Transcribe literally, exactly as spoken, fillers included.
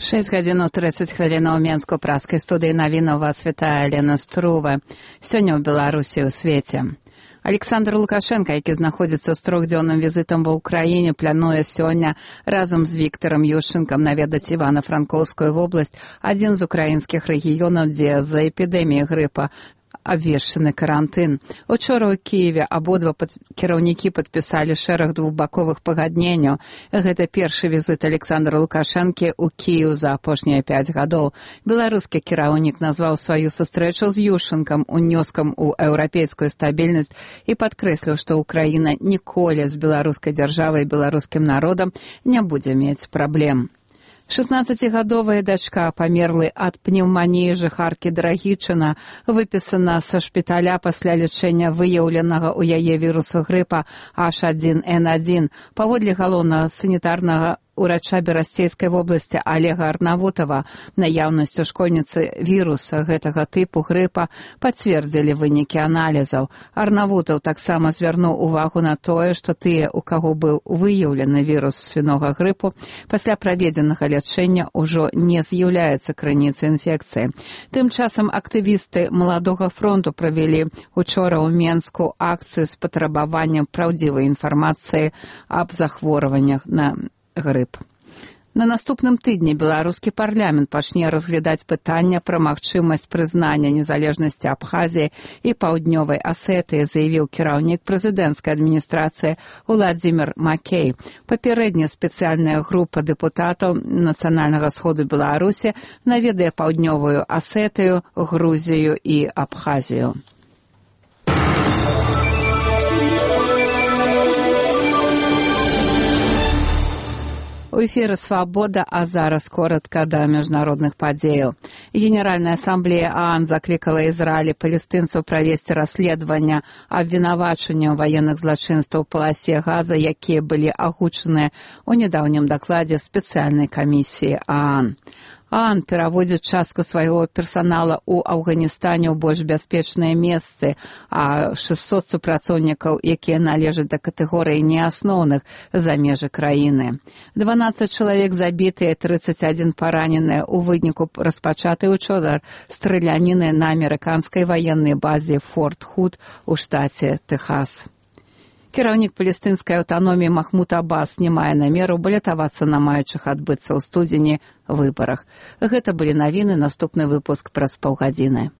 шэсць гадзінаў трыццаць хвілінаў у Менску праскай студыі навінаў вас вітае Лена Струва. Сёння ў Беларусі ў свеце. Александр Лукашенко, які знаходзіцца з трохдзённым візітам ва ўкраіне, плануе сёння разам з Віктарам Ющэнкам наведаць Івана-Франкоўскую вобласць, адзін з украінскіх рэгіёнаў, дзе з-за эпідэміі грыпа абвешчаны карантын. Учора ў Кіеве абодва пад... кіраўнікі падпісалі шэраг двухбаковых пагадненняў. Гэта першы візіт Александра Лукашэнкі ў Кіеў за апошнія пяць гадоў. Беларускі кіраўнік назваў сваю сустрэчу з Ющэнкам унёскам у еўрапейскую стабільнасць і падкрэсліў, што Украіна ніколі з беларускай дзяржавай і беларускім народам не будзе мець праблем. шаснаццацігадовая дачка памерлай ад пнеўманіі жыхаркі Драгічына выпісана са шпіталя пасля лячэння выяўленага ў яе вірусу грыпа эйч адзін эн адзін. Паводле галоўнага санітарнага урача Берасцейскай вобласці Олега Арнавутова, наяўнасць у школьніцы віруса гэтага тыпу грыпа пацвердзілі вынікі аналізаў. Арнавутаў таксама звярнуў увагу на тое, што тыя, у каго быў выяўлены вірус свінога грыпу, пасля праведзенага лячэння ўжо не з'яўляецца крыніцай інфекцыі. Тым часам актывісты Маладога фронту правялі учора ў Менску акцыю з патрабаваннем праўдзівай інфармацыі аб захворваннях на грып. На наступным тыдні беларускі парламент пачне разглядаць пытання пра магчымасць прызнання незалежнасці Абхазіі і Паўднёвай Асетыі, заявіў кіраўнік прэзідэнцкай адміністрацыі Уладзімір Макей. Папярэдня спецыяльная група дэпутатаў Нацыянальнага сходу Беларусі наведае Паўднёвую Асетыю, Грузію і Абхазію. У эфіры «Свабода», а зараз коротка да міжнародных падзеяў. Генеральная асамблея ААН заклікала Ізраіль і палестынцаў правесці расследаванне абвінавачанняў ваенных злачынстваў у паласе Газа, якія былі агучаныя ў нядаўнім дакладзе спецыяльнай камісіі ААН. ААН пераводзіць частку свайго персанала ў Афганістане ў больш бяспечныя месцы, а шэсцьсот супрацоўнікаў, якія належаць да катэгорыі неасноўных за межы краіны. дванаццаць чалавек забітыя, трыццаць адзін параненыя ў выніку распачатай учора страляніны на амерыканскай ваеннай базе Форт Худ у штаце Тэхас. Кіраўнік палестынскай аўтаноміі Махмуд Аббас не мае намеру балятавацца на маючых адбыцца ў студзені выбарах. Гэта былі навіны, наступны выпуск праз паўгадзіны.